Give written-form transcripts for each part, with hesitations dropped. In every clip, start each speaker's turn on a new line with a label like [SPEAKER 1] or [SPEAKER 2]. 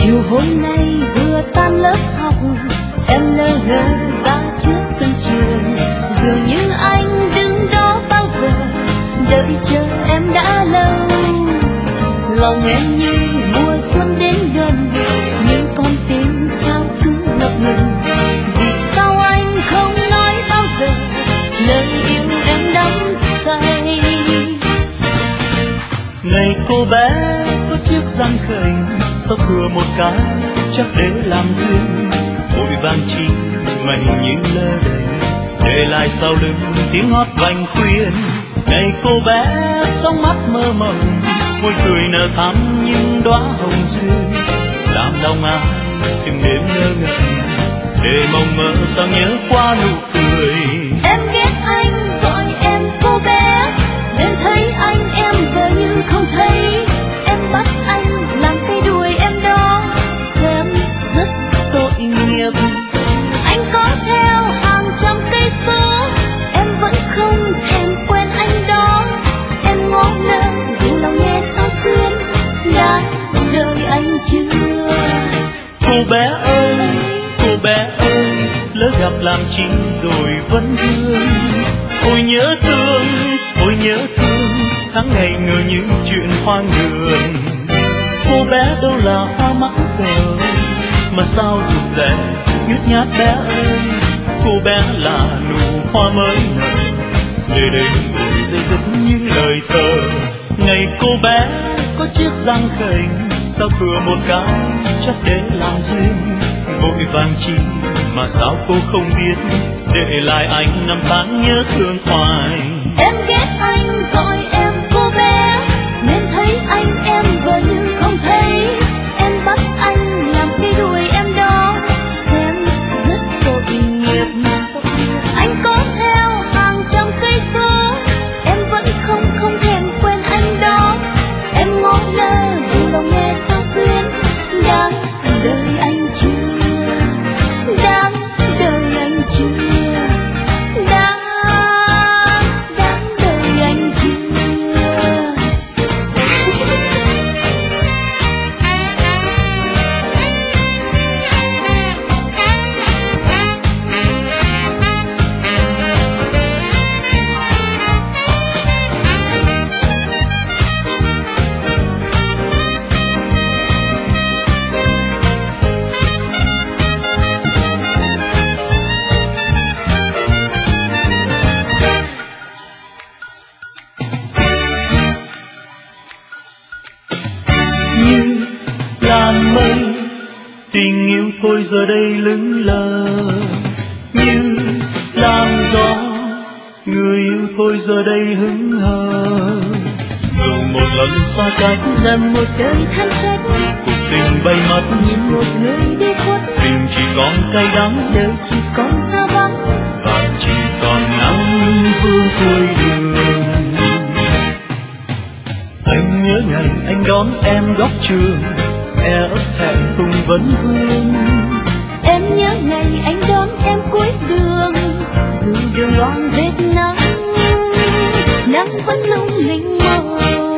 [SPEAKER 1] chiều hôm nay vừa tan lớp học, em lơ ngơ ra trước sân trường, dường như anh đứng đó bao giờ đợi chờ em đã lâu. Lòng em như mùa xuân đến gần, nhưng con tim sao cứ ngập ngừng. Vì sao anh không nói bao giờ lời yêu em đắm say?
[SPEAKER 2] Này cô bé có chiếc răng khểnh, sao thừa một cái chắc để làm duyên. Vội vàng chi mà hình như lơ đễnh, để lại sau lưng tiếng hót vành khuyên. Này cô bé sóng mắt mơ mộng, môi cười nở thắm những đóa hồng duyên. Làm lòng ai chừng đêm ngơ ngẩn, để mong mơ sao nhớ qua nụ cười.
[SPEAKER 1] Em ghét anh gọi em cô bé, nên thấy anh em vờ như không thấy. Em bắt anh làm cây đuôi em đó, em rất tội nghiệp. Anh có theo hàng trăm cây số, em vẫn không thèm quen anh đó. Em ngó ngơ dù lòng nghe sao xuyên, đã đợi anh chưa?
[SPEAKER 2] Cô bé ơi, lỡ gặp làm chi rồi vẫn thương. Ôi nhớ thương, tháng ngày ngờ những chuyện hoang đường. Cô bé đâu là hoa mắc cờ, mà sao rụt rè nhút nhát bé ơi. Cô bé là nụ hoa mới nở, để đây ngồi dây dứt những lời thơ. Ngày cô bé có chiếc răng khểnh, sao thừa một cái chắc để làm duyên. Vội vàng chi mà sao cô không biết, để lại anh năm tháng nhớ thương hoài.
[SPEAKER 1] Em ghét anh gọi em cô bé, nên thấy anh em vờ như không thấy. Em bắt anh làm cái đuôi em đó, em rất tội nghiệp. Anh có theo hàng trăm cây số, em vẫn không thèm quen anh đó. Em ngó ngơ dù lòng nghe sao xuyên, đang đợi anh chưa? Đang đợi anh chưa? Đang đợi anh chưa?
[SPEAKER 2] Như làn mây tình yêu thôi giờ đây lững lờ, như làn gió người yêu thôi giờ đây hững hờ. Dù một lần xa cách,
[SPEAKER 1] Dần một đời than trách,
[SPEAKER 2] cuộc tình bay mất,
[SPEAKER 1] nhìn một người đi khuất.
[SPEAKER 2] tình chỉ còn cay đắng,
[SPEAKER 1] Đời chỉ còn xa vắng,
[SPEAKER 2] và chỉ còn nắng vương cuối đường. Anh nhớ ngày anh đón em góc trường, e ấp thẹn cùng vấn vương.
[SPEAKER 1] em nhớ ngày anh đón em cuối đường. Dù đường loang vết nắng, nắng vẫn lung linh màu.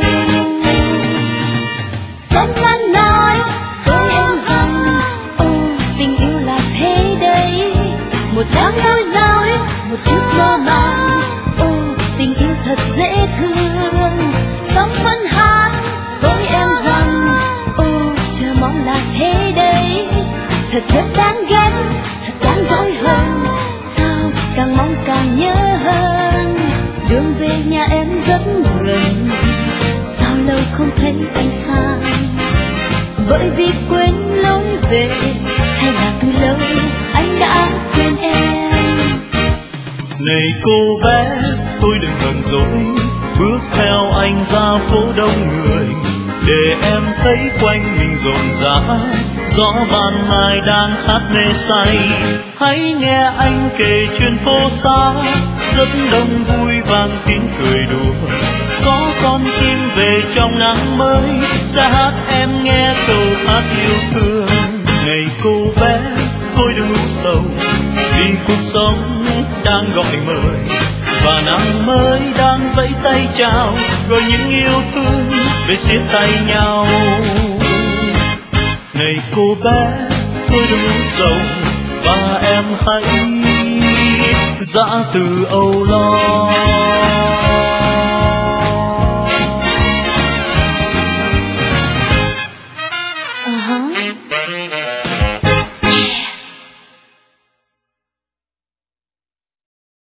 [SPEAKER 1] Vẫn anh nói với em rằng, tình yêu là thế đấy. Một tháng đôi dối, một chút mơ màng. Tình yêu thật dễ thương. Sống vẫn hát với em rằng, chờ mong là thế đấy. Thật rất đáng ghét, thật đáng dối hơn. Sao càng mong càng nhớ hơn. Đường về nhà em rất gần, sao lâu không thấy anh xa. Bởi vì quên lối về, hay là từ lâu anh đã quên em.
[SPEAKER 2] Này cô bé, tôi đừng hờn dỗi, bước theo anh ra phố đông người, để em thấy quanh mình rộn rã. Gió ban mai đang hát mê say, hãy nghe anh kể chuyện phố xa. Rất đông vui vang tiếng cười đùa, có con chim về trong nắng mới, sẽ hát em nghe câu hát yêu thương. Này cô bé, tôi đừng u sầu, vì cuộc sống đang gọi mời, và năm mới đang vẫy tay chào, rồi những yêu thương về siết tay nhau. Này cô bé, tôi đừng giàu và em hãy giã từ âu lo.